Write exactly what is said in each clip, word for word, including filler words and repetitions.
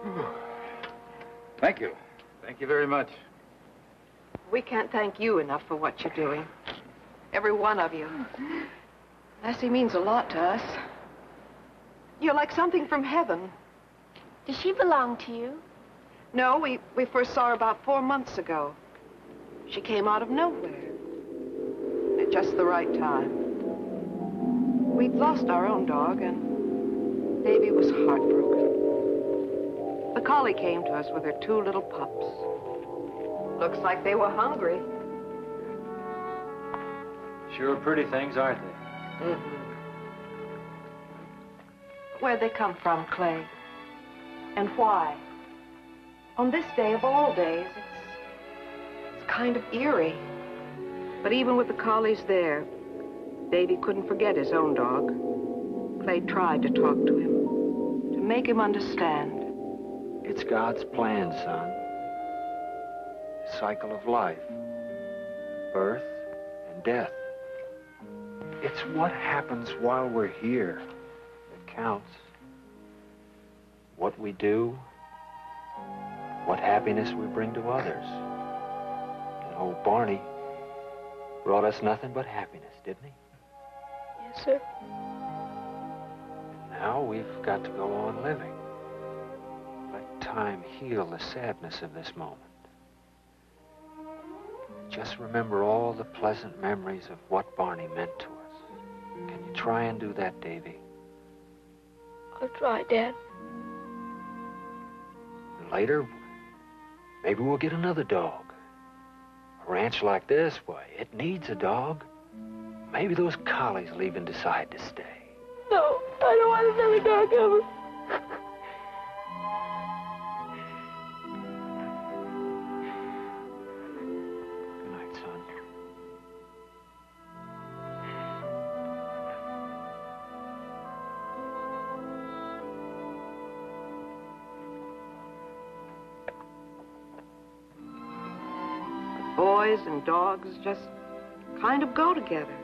Thank you. Thank you very much. We can't thank you enough for what you're doing. Every one of you. Lassie means a lot to us. You're like something from heaven. Does she belong to you? No, we, we first saw her about four months ago. She came out of nowhere. At just the right time. We'd lost our own dog, and Davy was heartbroken. The collie came to us with her two little pups. Looks like they were hungry. Sure pretty things, aren't they? Mm-hmm. Where'd they come from, Clay? And why? On this day of all days, it's, it's kind of eerie. But even with the collies there, Davy couldn't forget his own dog. Clay tried to talk to him, to make him understand. It's God's plan, son. The cycle of life. Birth and death. It's what happens while we're here that counts. What we do, what happiness we bring to others. And old Barney brought us nothing but happiness, didn't he? Yes, sir. And now we've got to go on living. Let time heal the sadness of this moment. Just remember all the pleasant memories of what Barney meant to us. Can you try and do that, Davy? I'll try, Dad. And later, maybe we'll get another dog. A ranch like this, why, it needs a dog. Maybe those collies will even decide to stay. No, I don't want another dog ever. Good night, son. Boys and dogs just kind of go together.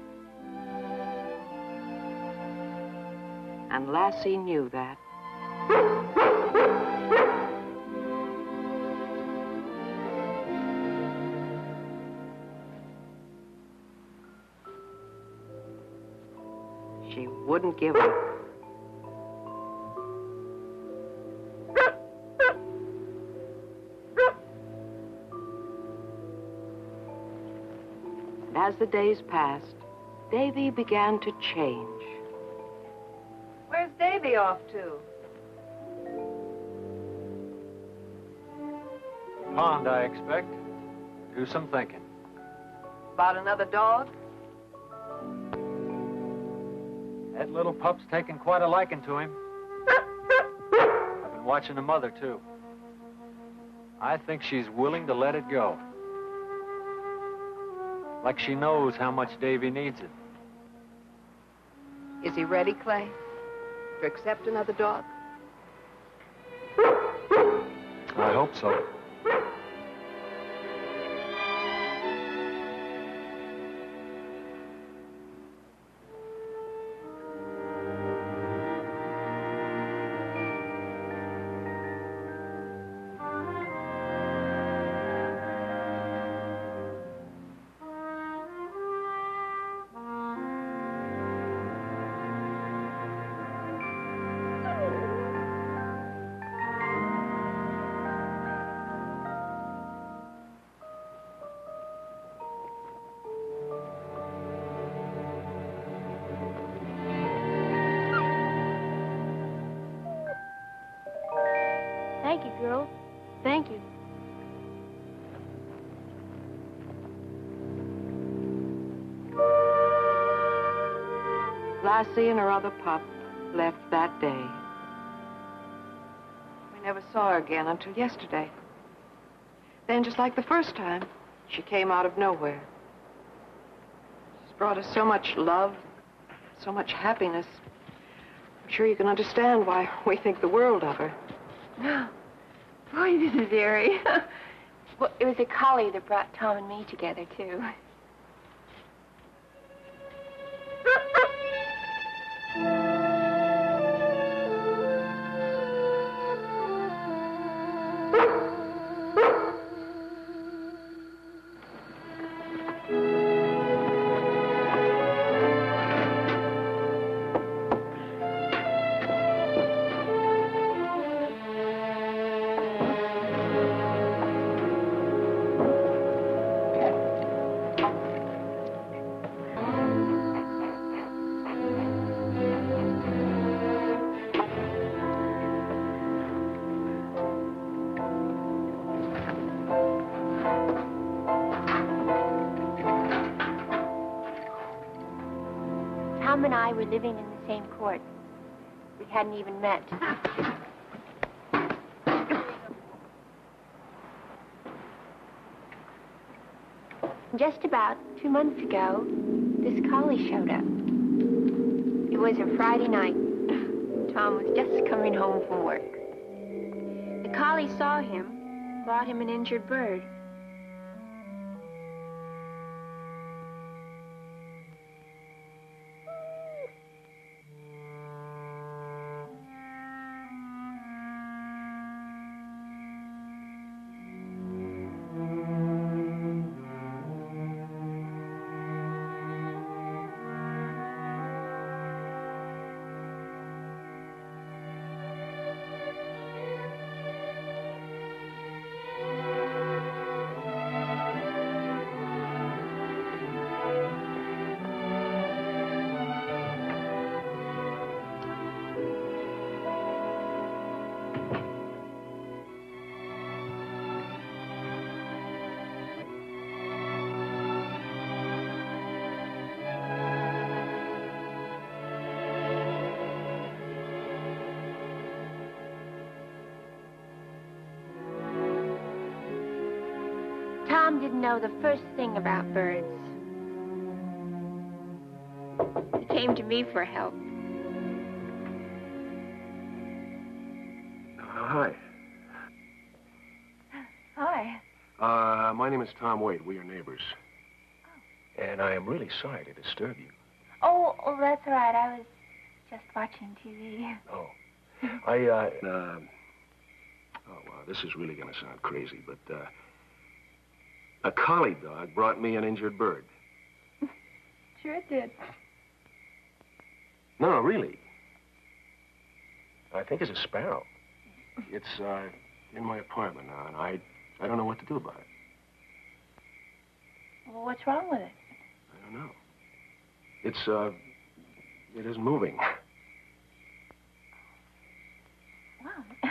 And Lassie knew that. She wouldn't give up. And as the days passed, Davy began to change. Where's Davy off to? Pond, I expect. Do some thinking. About another dog? That little pup's taken quite a liking to him. I've been watching the mother, too. I think she's willing to let it go. Like she knows how much Davy needs it. Is he ready, Clay? To accept another dog? I hope so. Thank you, girls. Thank you. Lassie and her other pup left that day. We never saw her again until yesterday. Then, just like the first time, she came out of nowhere. She's brought us so much love, so much happiness. I'm sure you can understand why we think the world of her. Boy, this is eerie. Well, it was a collie that brought Tom and me together, too. I were living in the same court. We hadn't even met. Just about two months ago, this collie showed up. It was a Friday night. Tom was just coming home from work. The collie saw him, brought him an injured bird. Tom didn't know the first thing about birds. He came to me for help. Uh, hi. Hi. Uh, my name is Tom Wade. We are neighbors. Oh. And I am really sorry to disturb you. Oh, oh, that's all right. I was just watching T V. Oh. I, uh... uh oh, wow, this is really going to sound crazy, but, uh... a collie dog brought me an injured bird. Sure it did. No, really. I think it's a sparrow. It's, uh, in my apartment now, and I, I don't know what to do about it. Well, what's wrong with it? I don't know. It's, uh, it isn't moving. Wow.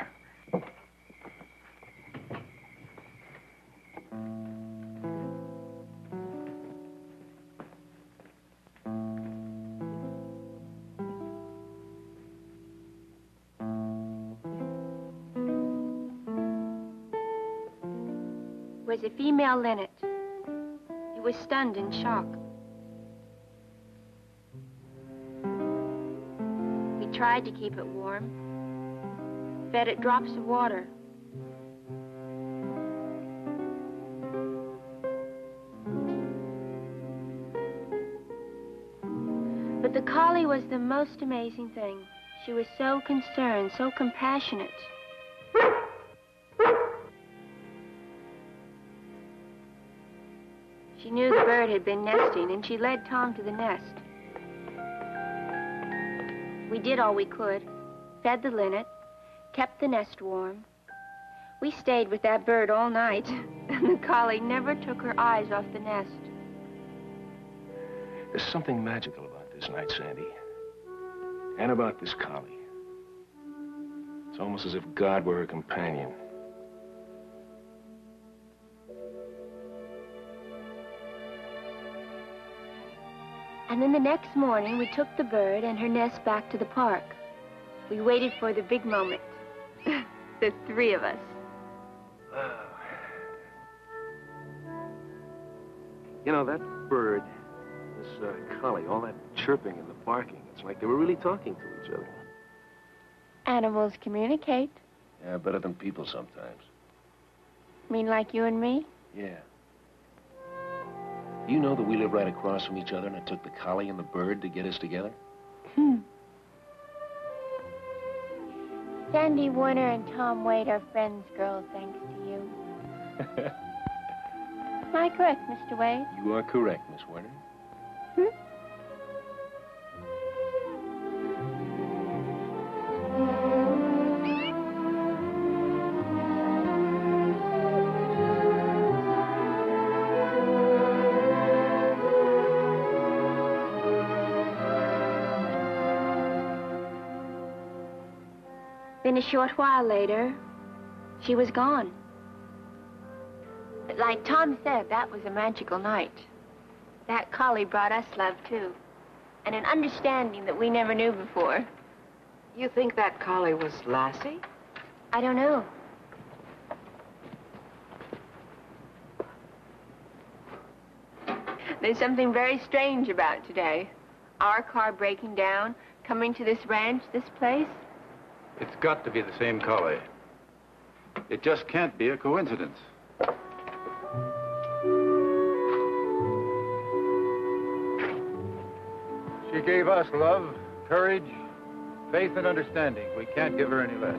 Was a female linnet. It was stunned in shock. We tried to keep it warm, fed it drops of water. But the collie was the most amazing thing. She was so concerned, so compassionate. She knew the bird had been nesting, and she led Tom to the nest. We did all we could, fed the linnet, kept the nest warm. We stayed with that bird all night, and the collie never took her eyes off the nest. There's something magical about this night, Sandy. And about this collie. It's almost as if God were her companion. And then the next morning, we took the bird and her nest back to the park. We waited for the big moment. The three of us. You know, that bird, this uh, collie, all that chirping and the barking, it's like they were really talking to each other. Animals communicate. Yeah, better than people sometimes. Mean like you and me? Yeah. You know that we live right across from each other, and it took the collie and the bird to get us together? Hmm. Sandy Warner and Tom Wade are friends, girls, thanks to you. Am I correct, Mister Wade? You are correct, Miss Warner. Hmm? Then a short while later, she was gone. But like Tom said, that was a magical night. That collie brought us love, too. and an understanding that we never knew before. You think that collie was Lassie? I don't know. There's something very strange about today. Our car breaking down, coming to this ranch, this place. It's got to be the same collie. It just can't be a coincidence. She gave us love, courage, faith, and understanding. We can't give her any less.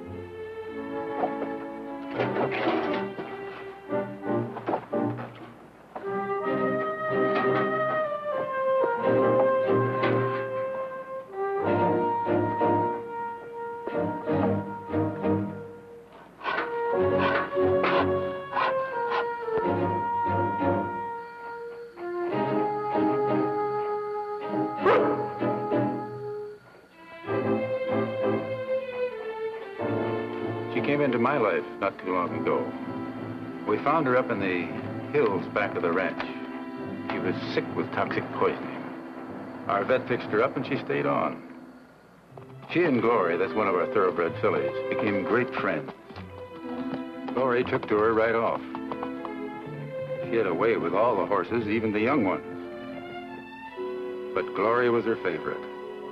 She came into my life not too long ago. We found her up in the hills back of the ranch. She was sick with toxic poisoning. Our vet fixed her up and she stayed on. She and Glory, that's one of our thoroughbred fillies, became great friends. Glory took to her right off. She had a way with all the horses, even the young ones. But Glory was her favorite.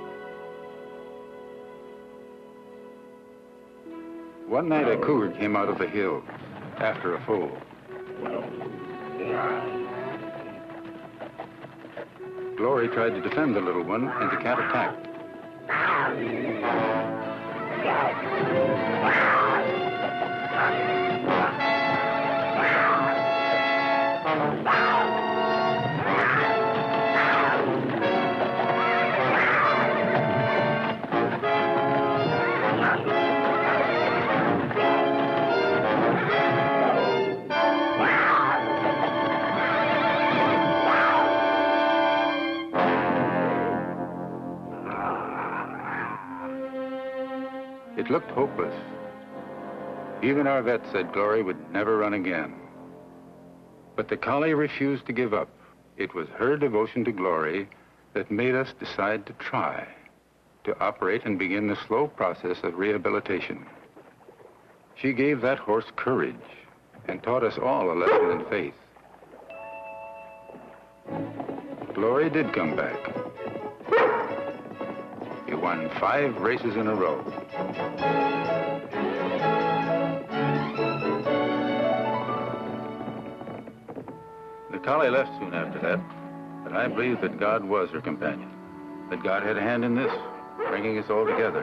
One night, a cougar came out of the hills after a foal. Glory tried to defend the little one, and the cat attacked. It looked hopeless. Even our vet said Glory would never run again. But the collie refused to give up. It was her devotion to Glory that made us decide to try, to operate and begin the slow process of rehabilitation. She gave that horse courage and taught us all a lesson in faith. Glory did come back. He won five races in a row. The collie left soon after that, but I believe that God was her companion, that God had a hand in this, bringing us all together.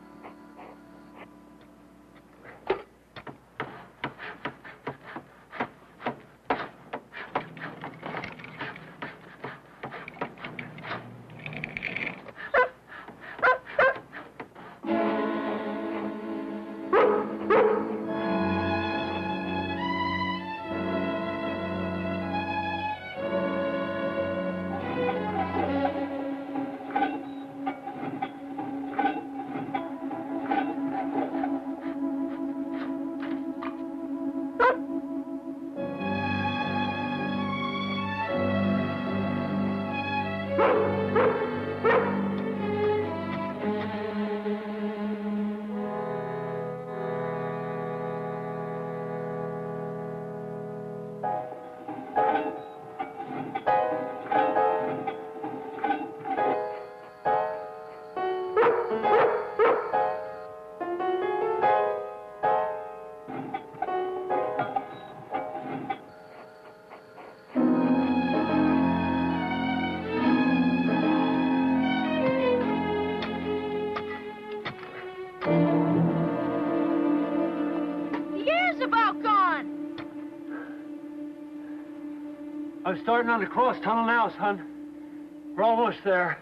I'm starting on the cross tunnel now, son. We're almost there.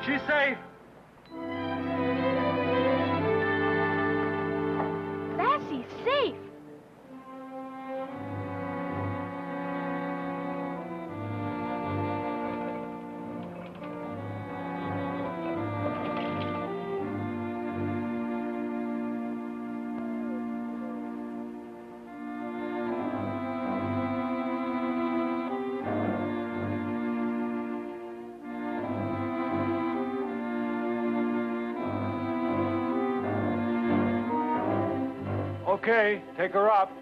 She's safe. Lassie's safe. Okay, take her up.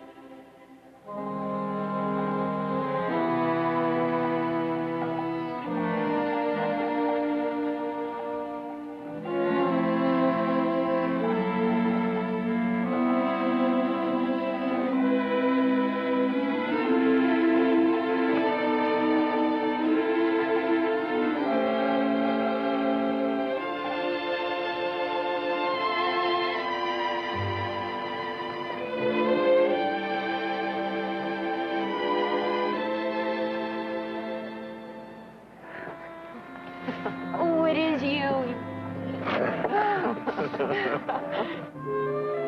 Oh, it is you.